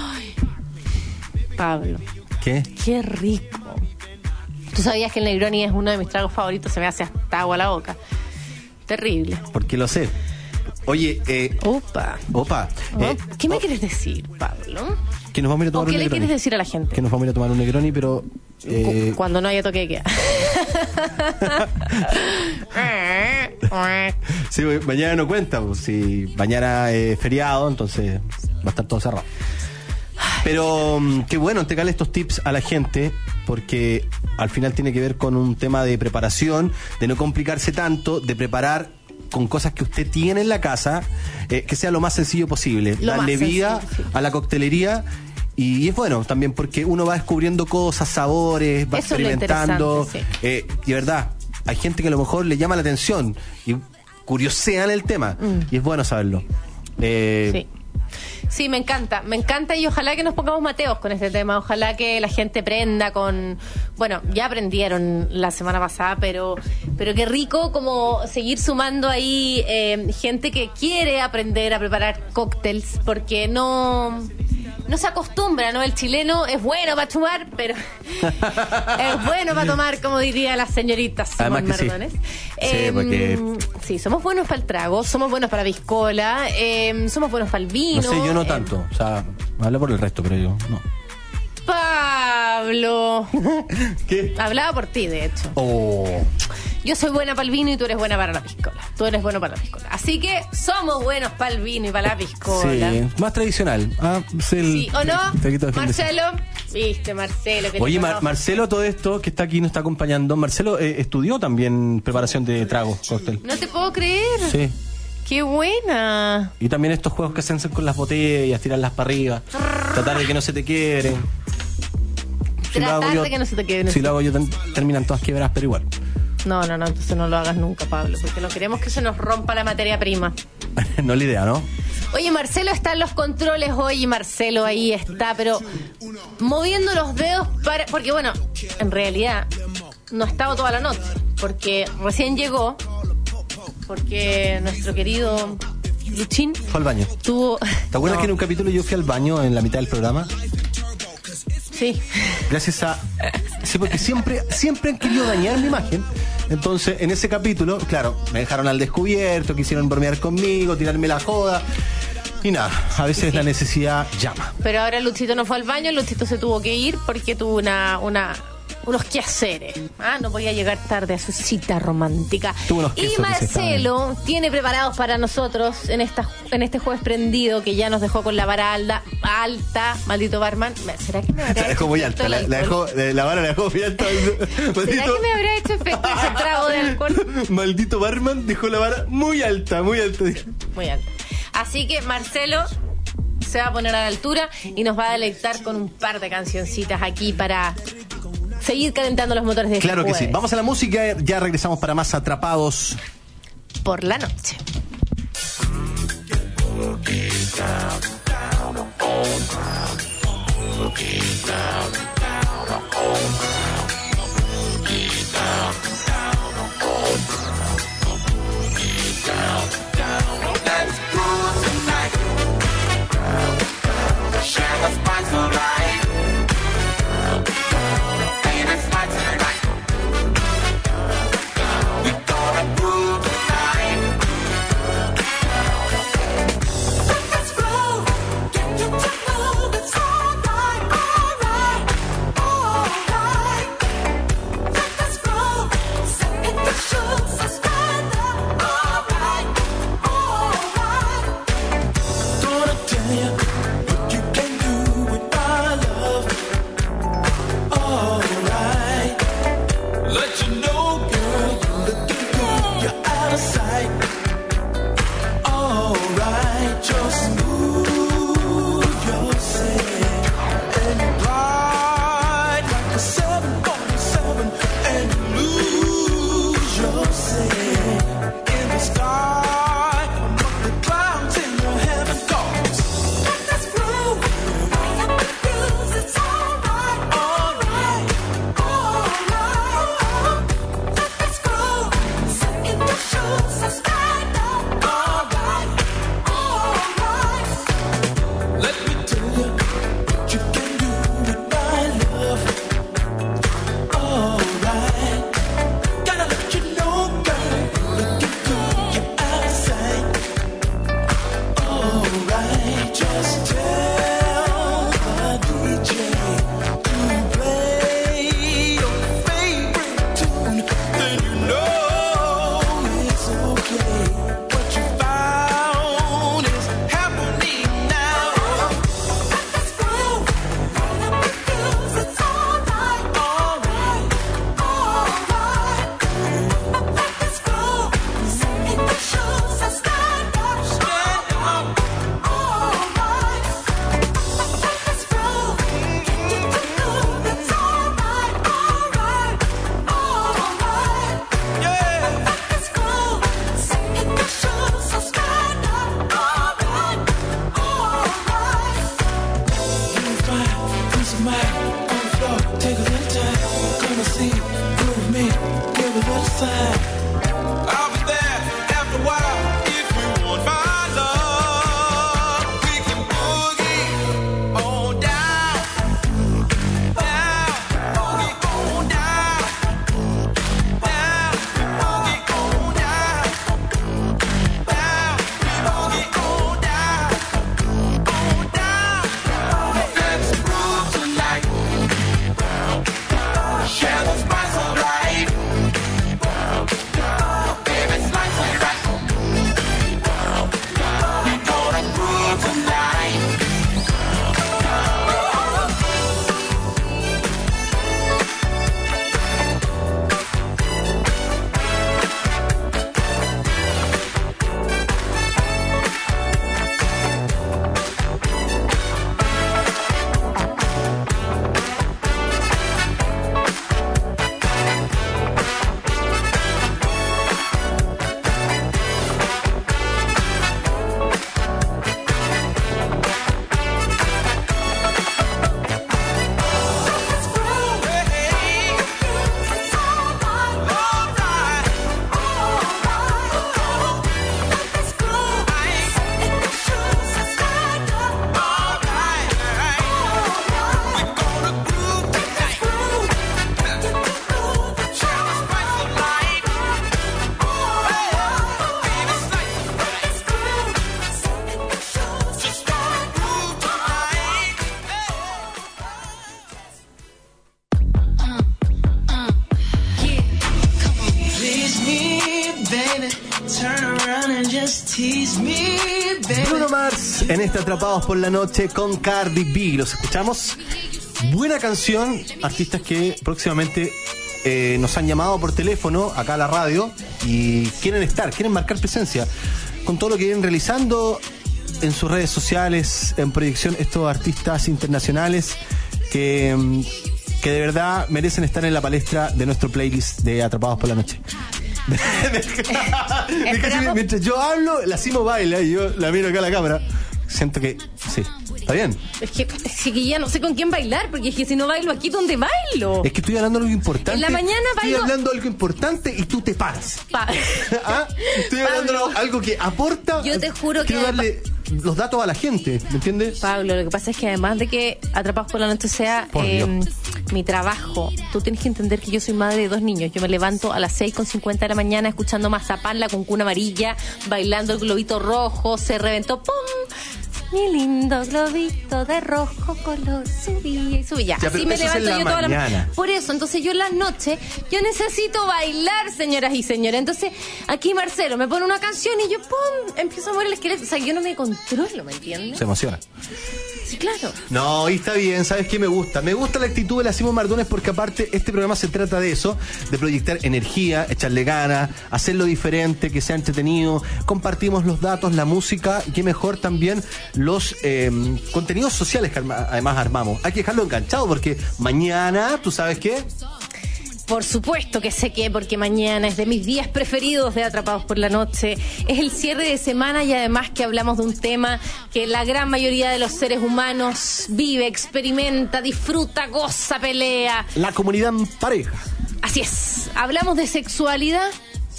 Pablo, ¿Qué? qué rico. ¿Tú sabías que el Negroni es uno de mis tragos favoritos? Se me hace hasta agua la boca. Terrible. Porque lo sé. Oye, Opa. ¿Qué me quieres decir, Pablo? que nos vamos a ir a ¿O tomar qué un le Negroni. quieres decir a la gente? Que nos vamos a ir a tomar un Negroni, pero... Cuando no haya toque de queda. sí, mañana no cuenta, pues, si mañana es feriado, entonces va a estar todo cerrado. Pero qué bueno entregarle estos tips a la gente, porque al final tiene que ver con un tema de preparación, de no complicarse tanto, de preparar con cosas que usted tiene en la casa, que sea lo más sencillo posible, Lo darle más vida sencillo, sí. a la coctelería. Y es bueno también porque uno va descubriendo cosas, sabores, va Eso es lo experimentando. interesante, Y verdad, hay gente que a lo mejor le llama la atención y curiosean el tema. Y es bueno saberlo. Sí. Sí, me encanta y ojalá que nos pongamos mateos con este tema, ojalá que la gente prenda con... Bueno, ya aprendieron la semana pasada, pero qué rico como seguir sumando ahí gente que quiere aprender a preparar cócteles, porque no se acostumbra, ¿no? El chileno es bueno para chumar, pero es bueno para tomar, como diría la señorita Simón Además que sí. Mardones. Sí, porque... Sí, somos buenos para el trago, somos buenos para la piscola, somos buenos para el vino. No sé, yo no tanto. O sea, habla por el resto, pero yo no. Pablo. ¿Qué? Hablaba por ti, de hecho. Oh. Yo soy buena para el vino y tú eres buena para la piscola. Tú eres bueno para la piscola. Así que somos buenos para el vino y para la piscola. Sí, más tradicional. ¿Sí o no? traguito de fin de Marcelo. Viste, Marcelo. Que Oye, te conozco. Marcelo, todo esto que está aquí nos está acompañando. Marcelo estudió también preparación de tragos, cóctel. No te puedo creer. Sí. Qué buena. Y también estos juegos que se hacen con las botellas, tirarlas para arriba, tratar de que no se te quiebren. Tratar de que no se te quiebren. Si lo hago yo, terminan todas quebradas, pero igual. No, entonces no lo hagas nunca, Pablo, porque no queremos que se nos rompa la materia prima. No es la idea, ¿no? Oye, Marcelo está en los controles hoy, Marcelo ahí está, pero moviendo los dedos para... Porque bueno, en realidad no ha estado toda la noche, porque recién llegó, porque nuestro querido Luchín Fue al baño. tuvo... ¿Te acuerdas No. que en un capítulo yo fui al baño en la mitad del programa? Sí. Gracias a... Sí, porque siempre han querido dañar mi imagen. Entonces, en ese capítulo, claro, me dejaron al descubierto, quisieron bromear conmigo, tirarme la joda. Y nada, a veces la necesidad llama. Pero ahora Luchito no fue al baño, Luchito se tuvo que ir porque tuvo unos quehaceres. No podía llegar tarde a su cita romántica. Tuvo unos Y quesos que se Marcelo tiene preparados para nosotros en este jueves prendido que ya nos dejó con la vara alta, maldito barman. ¿Será que me habrá La dejó hecho muy efecto alta, el la alcohol? vara la dejó muy alta. ¿Será que me habrá hecho efecto ese trago de alcohol? Maldito barman dejó la vara muy alta, muy alta. Muy alta. Así que Marcelo se va a poner a la altura y nos va a deleitar con un par de cancioncitas aquí para seguir calentando los motores de Claro que jueves sí. Vamos a la música, ya regresamos para más Atrapados por la noche. Bruno Mars en este Atrapados por la Noche con Cardi B. Los escuchamos. Buena canción. Artistas que próximamente nos han llamado por teléfono acá a la radio y quieren marcar presencia con todo lo que vienen realizando en sus redes sociales, en proyección, estos artistas internacionales que de verdad merecen estar en la palestra de nuestro playlist de Atrapados por la Noche. Mientras yo hablo, la Simo baila y yo la miro acá a la cámara. Siento que sí, está bien. Es que ya no sé con quién bailar, porque es que si no bailo aquí, ¿dónde bailo? Es que estoy hablando de algo importante. En la mañana bailo. Estoy hablando de algo importante y tú te paras. ¿Ah? Estoy hablando de algo que aporta. Yo te juro quiero darle los datos a la gente, ¿me entiendes? Pablo, lo que pasa es que además de que Atrapados por la Noche sea mi trabajo, tú tienes que entender que yo soy madre de 2 niños. Yo me levanto a las 6:50 de la mañana escuchando Mazapán, la cuncuna amarilla, bailando el globito rojo, se reventó, ¡pum! Mi lindo globito de rojo color subía y subía. Ya, así me levanto yo toda mañana. Por eso, entonces yo en las noches, yo necesito bailar, señoras y señores. Entonces, aquí Marcelo me pone una canción y yo, ¡pum!, empiezo a mover el esqueleto. O sea, yo no me controlo, ¿me entiendes? Se emociona. Sí, claro. No, y está bien, ¿sabes qué me gusta? Me gusta la actitud de la Simón Mardones porque aparte este programa se trata de eso, de proyectar energía, echarle ganas, hacerlo diferente, que sea entretenido, compartimos los datos, la música y qué mejor también los contenidos sociales que además armamos. Hay que dejarlo enganchado porque mañana, ¿tú sabes qué? Por supuesto que sé que, porque mañana es de mis días preferidos de Atrapados por la Noche. Es el cierre de semana y además que hablamos de un tema que la gran mayoría de los seres humanos vive, experimenta, disfruta, goza, pelea. La comunidad en pareja. Así es. Hablamos de sexualidad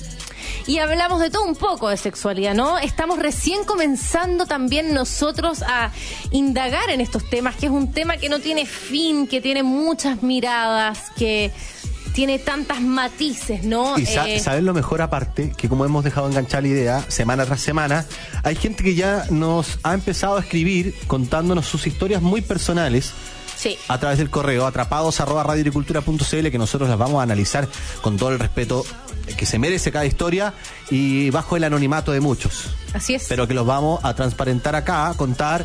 y hablamos de todo un poco de sexualidad, ¿no? Estamos recién comenzando también nosotros a indagar en estos temas, que es un tema que no tiene fin, que tiene muchas miradas, que tiene tantas matices, ¿no? Y ¿sabes lo mejor aparte? Que como hemos dejado enganchar la idea semana tras semana, hay gente que ya nos ha empezado a escribir contándonos sus historias muy personales. Sí. A través del correo atrapados@radioagricultura.cl, que nosotros las vamos a analizar con todo el respeto que se merece cada historia y bajo el anonimato de muchos. Así es. Pero que los vamos a transparentar acá, contar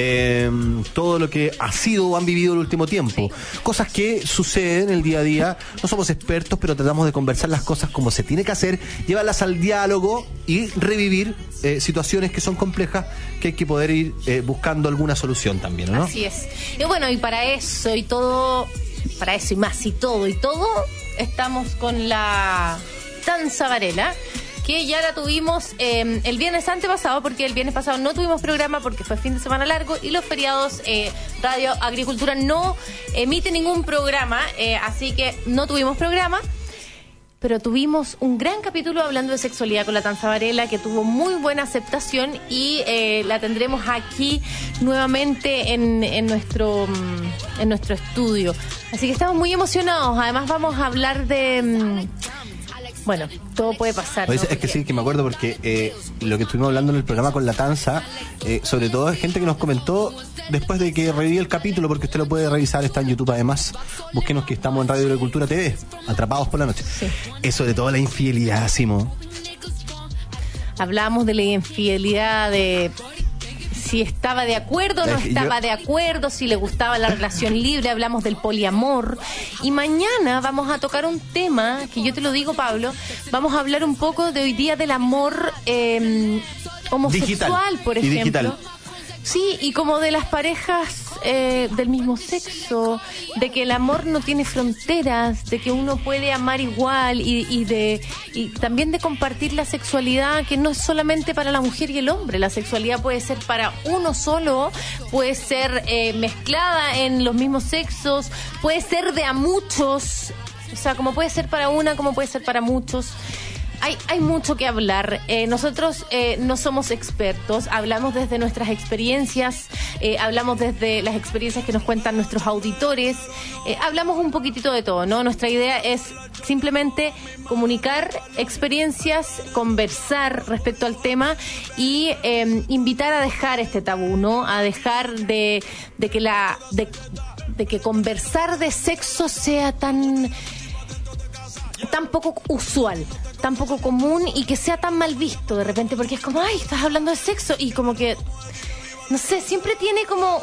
todo lo que ha sido o han vivido el último tiempo. Sí. Cosas que suceden el día a día. No somos expertos, pero tratamos de conversar las cosas como se tiene que hacer, llevarlas al diálogo y revivir situaciones que son complejas, que hay que poder ir buscando alguna solución también, ¿no? Así es. Y bueno, y para eso y todo, para eso y más y todo, estamos con la Danza Varela, que ya la tuvimos el viernes antepasado, porque el viernes pasado no tuvimos programa porque fue fin de semana largo y los feriados Radio Agricultura no emite ningún programa, así que no tuvimos programa. Pero tuvimos un gran capítulo hablando de sexualidad con la Danza Varela, que tuvo muy buena aceptación y la tendremos aquí nuevamente en nuestro estudio. Así que estamos muy emocionados. Además vamos a hablar de... bueno, todo puede pasar, ¿no? Es que sí, que me acuerdo porque lo que estuvimos hablando en el programa con la Tanza, sobre todo es gente que nos comentó después de que reviví el capítulo, porque usted lo puede revisar, está en YouTube además. Búsquenos, que estamos en Radio Agricultura TV, Atrapados por la Noche. Sí. Es sobre todo la infidelidad, Simo. Hablamos de la infidelidad, de si estaba de acuerdo o no estaba de acuerdo, si le gustaba la relación libre, hablamos del poliamor. Y mañana vamos a tocar un tema, que yo te lo digo, Pablo, vamos a hablar un poco de hoy día del amor homosexual, digital, por ejemplo. Y digital. Sí, y como de las parejas del mismo sexo, de que el amor no tiene fronteras, de que uno puede amar igual y también de compartir la sexualidad, que no es solamente para la mujer y el hombre. La sexualidad puede ser para uno solo, puede ser mezclada en los mismos sexos, puede ser de a muchos, o sea, como puede ser para una, como puede ser para muchos. Hay mucho que hablar. Nosotros no somos expertos, hablamos desde nuestras experiencias, hablamos desde las experiencias que nos cuentan nuestros auditores, hablamos un poquitito de todo, ¿no? Nuestra idea es simplemente comunicar experiencias, conversar respecto al tema y invitar a dejar este tabú, ¿no? A dejar de que conversar de sexo sea tan poco usual, tan poco común y que sea tan mal visto de repente, porque es como, ay, estás hablando de sexo y como que, no sé, siempre tiene como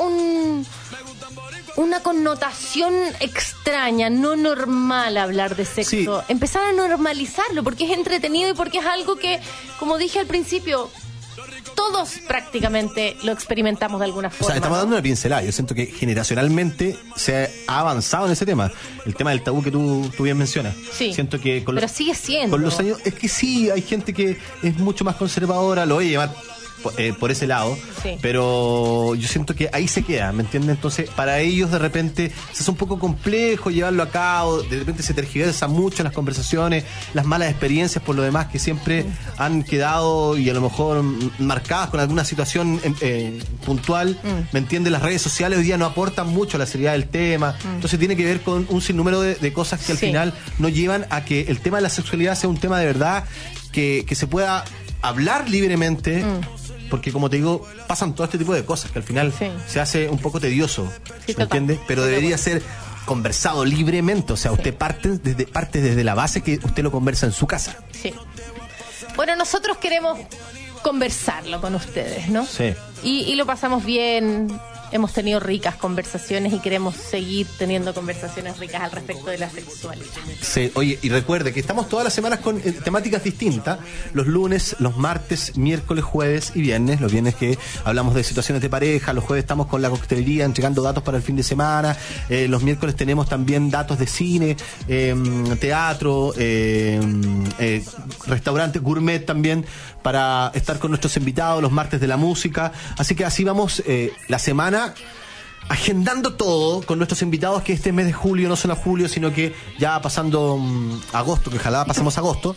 una connotación extraña, no normal hablar de sexo. Sí. Empezar a normalizarlo porque es entretenido y porque es algo que, como dije al principio, todos prácticamente lo experimentamos de alguna forma. O sea, estamos dando una pincelada. Yo siento que generacionalmente se ha avanzado en ese tema. El tema del tabú que tú bien mencionas. Sí. Siento que pero sigue siendo. Con los años, es que sí, hay gente que es mucho más conservadora, lo voy a llevar por ese lado, sí. Pero yo siento que ahí se queda, ¿me entiendes? Entonces, para ellos de repente se hace un poco complejo llevarlo a cabo, de repente se tergiversan mucho las conversaciones, las malas experiencias por lo demás que siempre han quedado y a lo mejor marcadas con alguna situación puntual, ¿me entiendes? Las redes sociales hoy día no aportan mucho a la seriedad del tema, entonces tiene que ver con un sinnúmero de cosas que al final nos llevan a que el tema de la sexualidad sea un tema de verdad que se pueda hablar libremente porque como te digo, pasan todo este tipo de cosas que al final se hace un poco tedioso, ¿me entiendes? Pero debería ser conversado libremente, o sea, usted parte desde la base que usted lo conversa en su casa. Sí. Bueno, nosotros queremos conversarlo con ustedes, ¿no? Sí. Y lo pasamos bien. Hemos tenido ricas conversaciones y queremos seguir teniendo conversaciones ricas al respecto de la sexualidad. Sí, oye, y recuerde que estamos todas las semanas con temáticas distintas. Los lunes, los martes, miércoles, jueves y viernes. Los viernes que hablamos de situaciones de pareja. Los jueves estamos con la coctelería entregando datos para el fin de semana. Los miércoles tenemos también datos de cine, teatro, restaurantes, gourmet también, para estar con nuestros invitados. Los martes de la música. Así que así vamos la semana agendando todo con nuestros invitados, que este mes de julio, no solo julio, sino que ya pasando agosto, que ojalá pasemos agosto.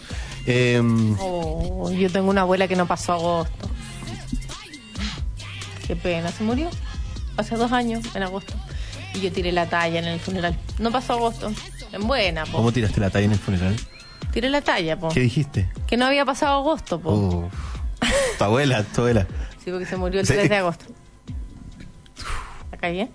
Yo tengo una abuela que no pasó agosto. Qué pena, se murió hace 2 años, en agosto. Y yo tiré la talla en el funeral. No pasó agosto, en buena, po. ¿Cómo tiraste la talla en el funeral? Tiré la talla, po. ¿Qué dijiste? Que no había pasado agosto, po. Tu abuela. Sí, porque se murió el 3 de agosto. ¿Acá bien?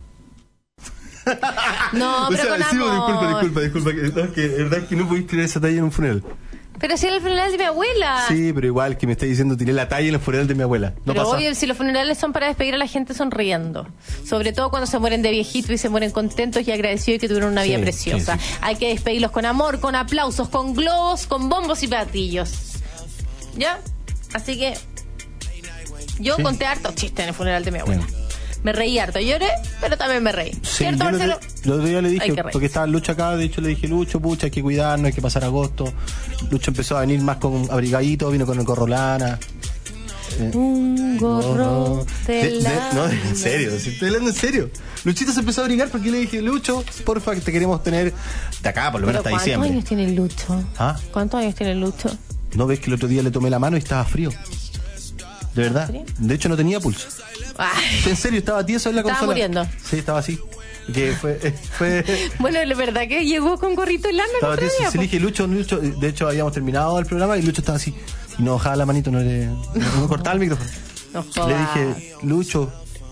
No, pero con amor. Disculpa. Que verdad que no pudiste tirar esa talla en un funeral. Pero si era el funeral de mi abuela. Sí, pero igual que me está diciendo tiré la talla en el funeral de mi abuela. No pero pasa. obvio, si los funerales son para despedir a la gente sonriendo. Sobre todo cuando se mueren de viejitos y se mueren contentos y agradecidos y que tuvieron una vida preciosa. Sí. Hay que despedirlos con amor, con aplausos, con globos, con bombos y platillos. ¿Ya? Así que yo conté hartos chistes en el funeral de mi abuela. Bien. Me reí harto, lloré, pero también me reí. Sí, ¿cierto, Marcelo? El otro día le dije, porque estaba Lucho acá, de hecho le dije, Lucho, pucha, hay que cuidarnos, hay que pasar agosto. Lucho empezó a venir más con abrigadito, vino con el gorro lana. Un gorro de lana. No, en serio, si estoy hablando en serio. Luchito se empezó a abrigar porque le dije, Lucho, porfa, que te queremos tener de acá, por lo menos hasta diciembre. ¿Cuántos años tiene Lucho? ¿Ah? ¿Cuántos años tiene Lucho? ¿No ves que el otro día le tomé la mano y estaba frío? De verdad. De hecho no tenía pulso. Ay. En serio, estaba tieso en la consola. Estaba muriendo. Sí, estaba así. Que fue... Bueno, la verdad que llegó con gorrito de lana. Estaba tieso. Sí, le dije, Lucho, de hecho habíamos terminado el programa y Lucho estaba así. Y no bajaba la manito, no cortaba el micrófono. No jodas. Le dije, Lucho.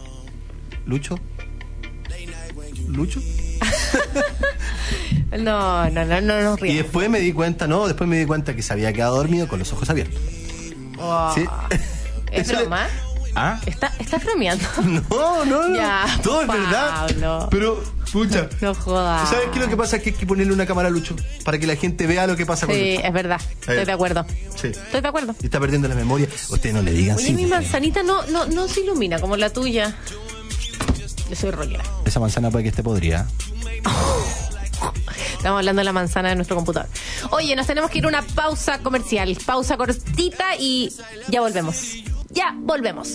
No nos ríamos. Y después me di cuenta que se había quedado dormido con los ojos abiertos. Oh. ¿Sí? ¿Es broma? ¿Ah? ¿Estás bromeando? No. Ya, todo es verdad. Pablo. Pero, pucha. No jodas. ¿Sabes qué es lo que pasa? Que hay que ponerle una cámara a Lucho para que la gente vea lo que pasa con Lucho. Sí, es verdad. Estoy de acuerdo. Sí. Estoy de acuerdo. Y está perdiendo la memoria. Ustedes no le digan. Oye, mi manzanita no se ilumina como la tuya. Yo soy rockera. Esa manzana puede que esté podrida. Estamos hablando de la manzana de nuestro computador. Oye, nos tenemos que ir a una pausa comercial. Pausa cortita y ya volvemos. Ya volvemos.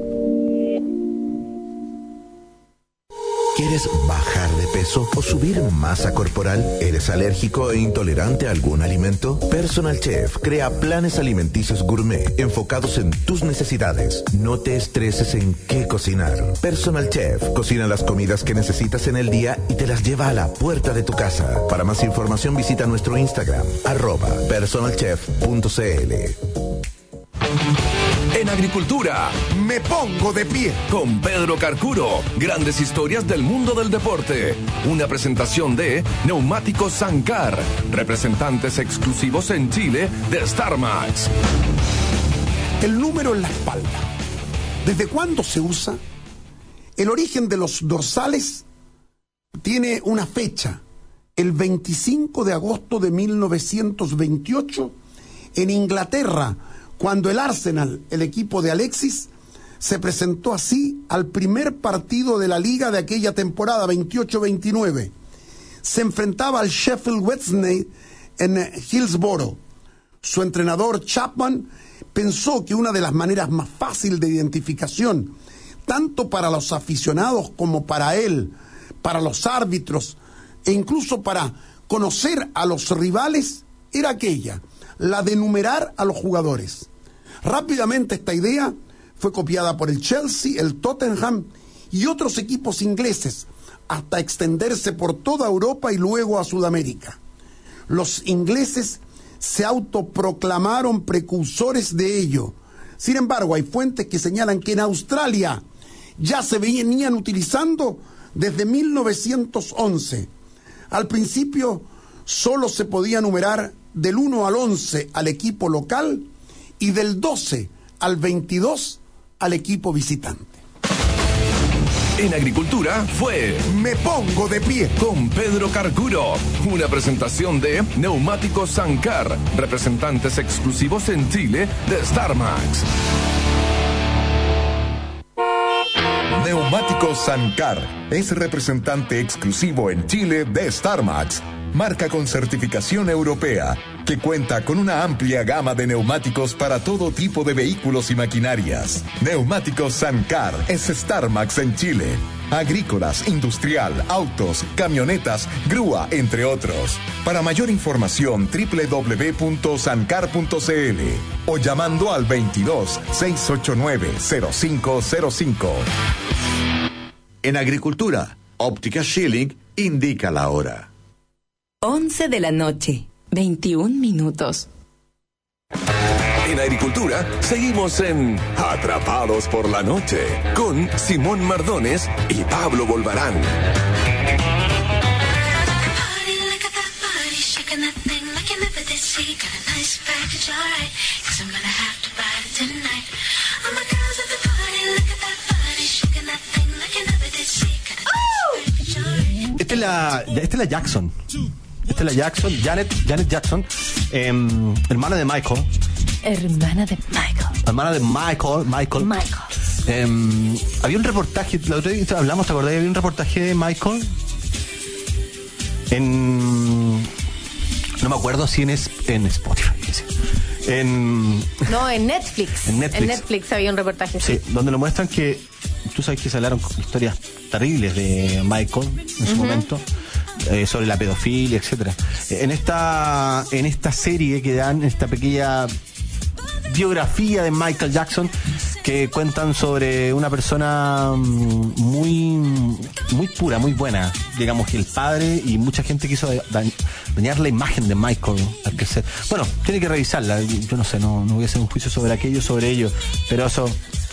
¿Quieres bajar de peso o subir masa corporal? ¿Eres alérgico e intolerante a algún alimento? Personal Chef crea planes alimenticios gourmet enfocados en tus necesidades. No te estreses en qué cocinar. Personal Chef cocina las comidas que necesitas en el día y te las lleva a la puerta de tu casa. Para más información visita nuestro Instagram, @personalchef.cl. En agricultura, me pongo de pie con Pedro Carcuro. Grandes historias del mundo del deporte. Una presentación de Neumáticos Sancar, representantes exclusivos en Chile de StarMax. El número en la espalda. ¿Desde cuándo se usa? El origen de los dorsales tiene una fecha. El 25 de agosto de 1928, en Inglaterra, cuando el Arsenal, el equipo de Alexis, se presentó así al primer partido de la liga de aquella temporada, 28-29. Se enfrentaba al Sheffield Wednesday en Hillsborough. Su entrenador Chapman pensó que una de las maneras más fáciles de identificación, tanto para los aficionados como para él, para los árbitros e incluso para conocer a los rivales, era aquella, la de numerar a los jugadores. Rápidamente esta idea fue copiada por el Chelsea, el Tottenham y otros equipos ingleses, hasta extenderse por toda Europa y luego a Sudamérica. Los ingleses se autoproclamaron precursores de ello, Sin embargo, hay fuentes que señalan que en Australia ya se venían utilizando desde 1911. Al principio solo se podía numerar del 1 al 11 al equipo local y del 12 al 22 al equipo visitante. En agricultura fue Me pongo de pie. con Pedro Carcuro, una presentación de Neumáticos Sancar, representantes exclusivos en Chile de StarMax. Neumáticos Sancar es representante exclusivo en Chile de StarMax, marca con certificación europea, que cuenta con una amplia gama de neumáticos para todo tipo de vehículos y maquinarias. Neumáticos Sancar es StarMax en Chile. Agrícolas, industrial, autos, camionetas, grúa, entre otros. Para mayor información, www.sancar.cl o llamando al 22 689 0505. En agricultura, Óptica Schilling indica la hora. 11 de la noche, 21 minutos. En agricultura, seguimos en Atrapados por la Noche, con Simón Mardones y Pablo Volvarán. Esta es la Jackson. Esta es la Jackson, Janet Jackson, hermana de Michael. Hermana de Michael. Hermana de Michael. Había un reportaje, la otra vez hablamos, ¿te acordás? Había un reportaje de Michael no me acuerdo si en Spotify. No, en Netflix. En Netflix había un reportaje. Sí, donde lo muestran que tú sabes que se hablaron historias terribles de Michael en su momento. Sobre la pedofilia, etcétera. En esta serie que dan, esta pequeña biografía de Michael Jackson, que cuentan sobre una persona muy pura, muy buena, digamos, que el padre y mucha gente quiso dañar la imagen de Michael al crecer. Bueno, tiene que revisarla, yo no sé, no voy a hacer un juicio sobre ello, pero eso...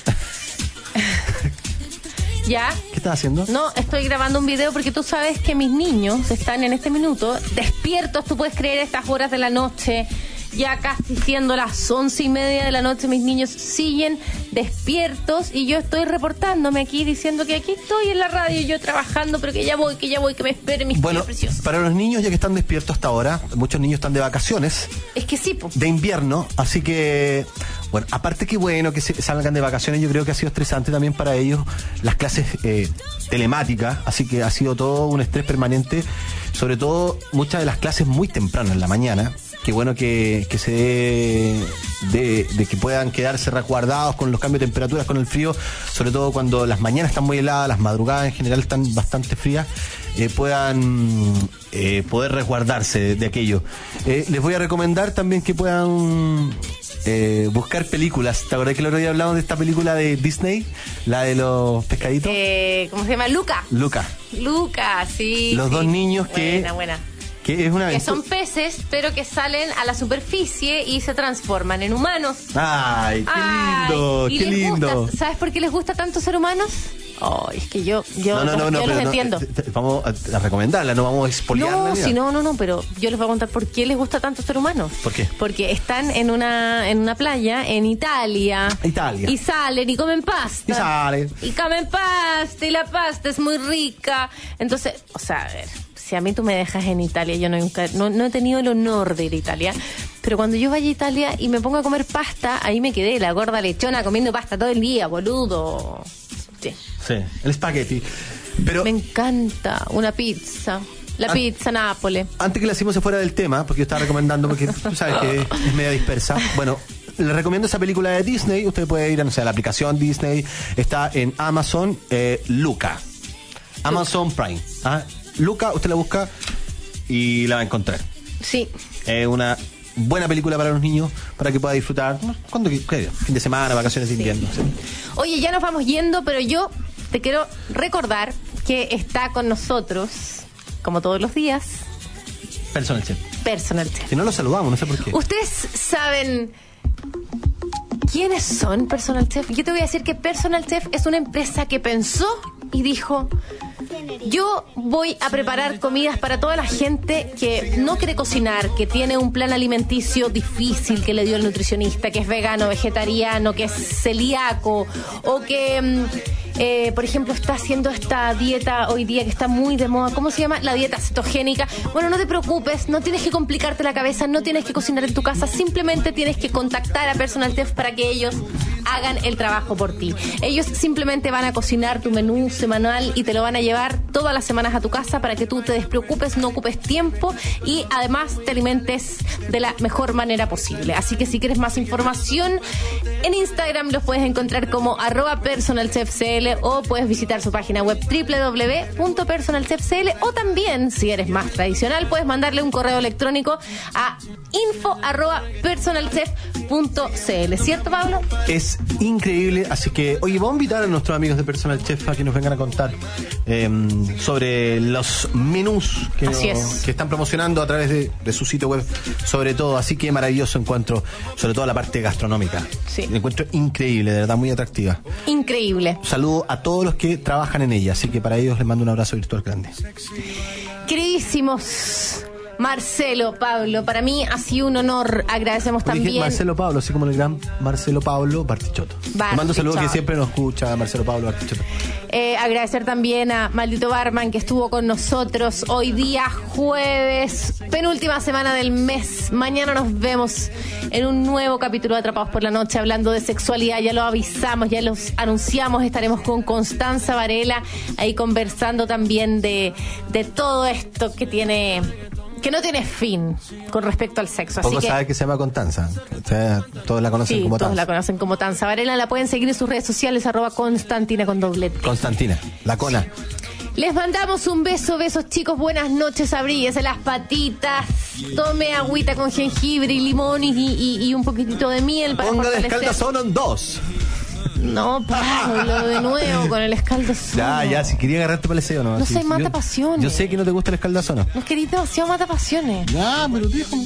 ¿Ya? ¿Qué estás haciendo? No, estoy grabando un video porque tú sabes que mis niños están en este minuto despiertos, tú puedes creer, a estas horas de la noche, ya casi siendo las 11:30 de la noche, mis niños siguen despiertos y yo estoy reportándome aquí diciendo que aquí estoy en la radio, yo trabajando, pero que ya voy, que me esperen mis Bueno, preciosos. para los niños ya que están despiertos hasta ahora, muchos niños están de vacaciones. Es que sí, po. De invierno, así que, bueno, aparte que bueno que salgan de vacaciones, yo creo que ha sido estresante también para ellos las clases telemáticas, así que ha sido todo un estrés permanente, sobre todo muchas de las clases muy temprano en la mañana. Qué bueno que se dé de que puedan quedarse resguardados con los cambios de temperaturas, con el frío, sobre todo cuando las mañanas están muy heladas, las madrugadas en general están bastante frías, puedan poder resguardarse de aquello. Les voy a recomendar también que puedan buscar películas. ¿Te acordás que el otro día hablamos de esta película de Disney? La de los pescaditos. ¿Cómo se llama? Luca, sí. Los dos niños buena. Que es una que son peces, pero que salen a la superficie y se transforman en humanos. ¡Ay, qué lindo! Y ¡Qué les lindo! gusta, ¿sabes por qué les gusta tanto ser humanos? Oh, es que yo No, los pero entiendo. Vamos a recomendarla, no vamos a expoliarla. No, pero yo les voy a contar por qué les gusta tanto ser humanos. ¿Por qué? Porque están en una playa en Italia. Y salen y comen pasta. Y comen pasta y la pasta es muy rica. Entonces, o sea, a ver, si a mí tú me dejas en Italia, yo no he tenido el honor de ir a Italia, pero cuando yo vaya a Italia y me pongo a comer pasta, ahí me quedé, la gorda lechona comiendo pasta todo el día, boludo. Sí, el espagueti. Pero me encanta una pizza. La pizza Nápoles. Antes que la hacemos fuera del tema, porque yo estaba recomendando, porque tú sabes que es media dispersa. Bueno, le recomiendo esa película de Disney. Usted puede ir a, no sé, a la aplicación Disney. Está en Amazon, Luca. Amazon Prime. Luca, usted la busca y la va a encontrar. Sí. Es una buena película para los niños, para que pueda disfrutar. ¿Cuándo? ¿Qué? Fin de semana, vacaciones de invierno. Sí. Oye, ya nos vamos yendo, pero yo te quiero recordar que está con nosotros, como todos los días, Personal Chef. Personal Chef. Si no lo saludamos, no sé por qué. Ustedes saben ¿Quiénes son Personal Chef? Yo te voy a decir que Personal Chef es una empresa que pensó y dijo: yo voy a preparar comidas para toda la gente que no quiere cocinar, que tiene un plan alimenticio difícil que le dio el nutricionista, que es vegano, vegetariano, que es celíaco, o que, por ejemplo, está haciendo esta dieta hoy día que está muy de moda. ¿Cómo se llama? La dieta cetogénica. Bueno, no te preocupes, no tienes que complicarte la cabeza, no tienes que cocinar en tu casa, simplemente tienes que contactar a Personal Chef para que ellos hagan el trabajo por ti. Ellos simplemente van a cocinar tu menú semanal y te lo van a llevar todas las semanas a tu casa para que tú te despreocupes, no ocupes tiempo y además te alimentes de la mejor manera posible. Así que si quieres más información, en Instagram los puedes encontrar como @personalchefcl, o puedes visitar su página web www.personalchefcl, o también, si eres más tradicional, puedes mandarle un correo electrónico a info@personalchef.cl. ¿Cierto, Pablo? Es increíble, así que, oye, vamos a invitar a nuestros amigos de Personal Chef a que nos vengan a contar sobre los menús que están promocionando a través de su sitio web, sobre todo. Así que maravilloso encuentro, sobre todo la parte gastronómica. Sí. Me encuentro increíble, de verdad, muy atractiva. Increíble. Saludo a todos los que trabajan en ella, así que para ellos les mando un abrazo virtual grande. Queridísimos Marcelo, Pablo, para mí ha sido un honor. Agradecemos también. Marcelo Pablo, así como el gran Marcelo Pablo Bartichotto. Le mando saludos, que siempre nos escucha Marcelo Pablo Bartichotto. Agradecer también a Maldito Barman, que estuvo con nosotros hoy día jueves, penúltima semana del mes. Mañana nos vemos en un nuevo capítulo de Atrapados por la Noche, hablando de sexualidad. Ya lo avisamos, ya los anunciamos. Estaremos con Constanza Varela ahí conversando también de todo esto que no tiene fin con respecto al sexo. Poco sabe que se llama Constanza. O sea, todos la conocen como Tanza. Todos la conocen como Tanza Varela. La pueden seguir en sus redes sociales, @Constantina con doble T. Constantina, la Cona. Les mandamos un beso, besos chicos, buenas noches, abríguese las patitas, tome agüita con jengibre y limón y un poquitito de miel para Póngale fortalecer. escaldazón 2. No, Pablo, de nuevo con el escaldazón. Ya, si quería agarrarte para el deseo, ¿no? No soy matapasiones. Yo sé que no te gusta el escaldazón. No querís demasiado matapasiones. Ya, pero déjame.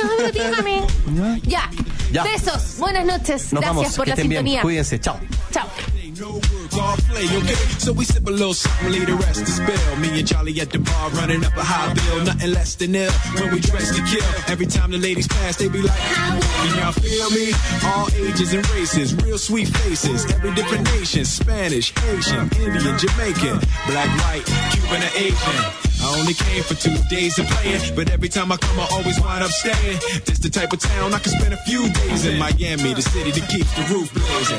Ya. Besos, buenas noches. Nos Gracias vamos, por que la estén bien. sintonía. Cuídense, chao. Chao. No words, all play, okay? So we sip a little something, leave the rest to spill. Me and Charlie at the bar running up a high bill, nothing less than ill. When we dress to kill, every time the ladies pass, they be like, can y'all feel me? All ages and races, real sweet faces, every different nation, Spanish, Asian, Indian, Jamaican, black, white, Cuban, or Asian. I only came for 2 days of playing, but every time I come, I always wind up staying. This the type of town I can spend a few days in. Miami, the city that keeps the roof blazing.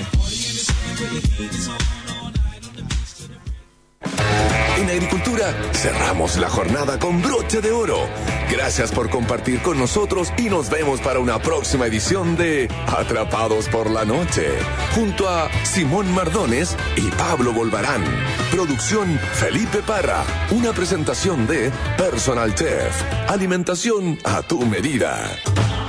En Agricultura cerramos la jornada con broche de oro. Gracias por compartir con nosotros y nos vemos para una próxima edición de Atrapados por la Noche, junto a Simón Mardones y Pablo Volvarán. Producción Felipe Parra. Una presentación de Personal Chef. Alimentación a tu medida.